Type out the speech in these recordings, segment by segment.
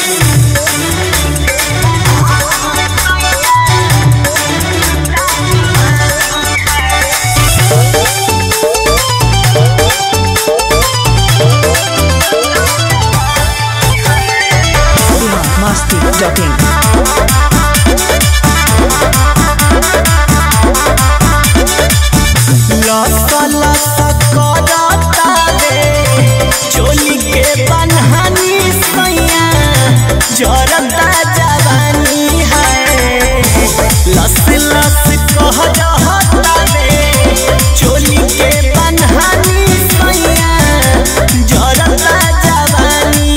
चोली के बनहानी सैया जरता जवानी है लस लस कह रहता रे चोली के बनहानी सैया जरता जवानी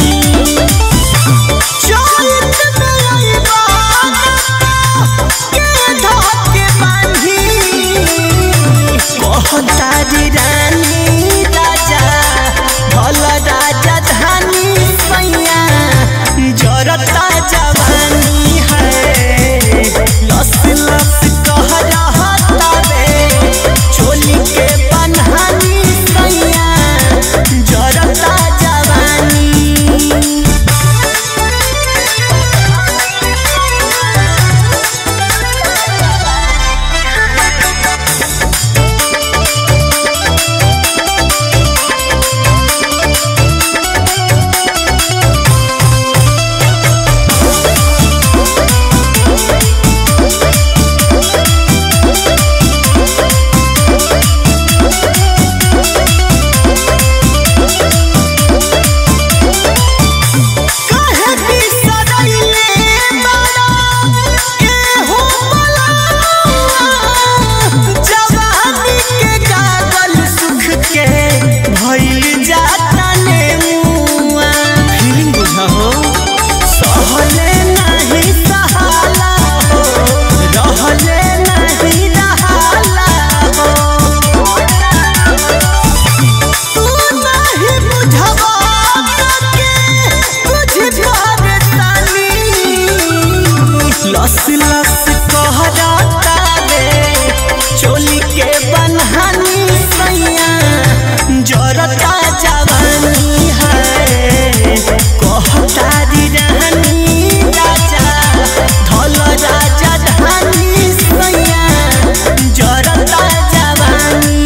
चोट में आइबा के धके बांधी कहता दी रानी राजा भल राजधानी सैया जरता जवानी है लस लस कह रहता रे चोली के बनहानी सैया जरता जवानी। लस लस कह रहता रे चोली के बनहानी सैया जरता जवानी है कहता दी रानी राजा धल राजधानी सैया जरता जवानी।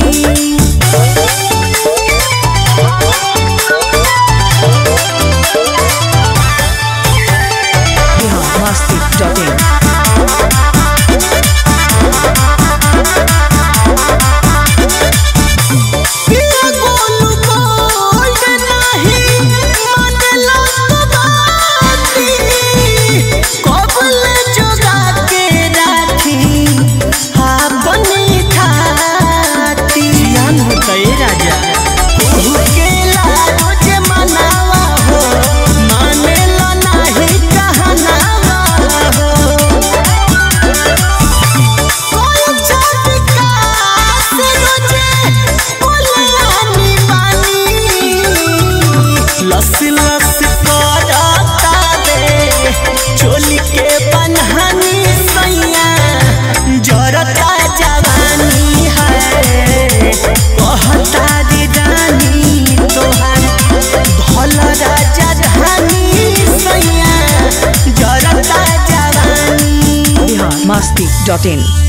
लस लस करता रे चोली के बनहानी सैया जरता जवानी है कहता दी रानी तोहार भल राजधानी सैया जरता जवानी। biharmasti.in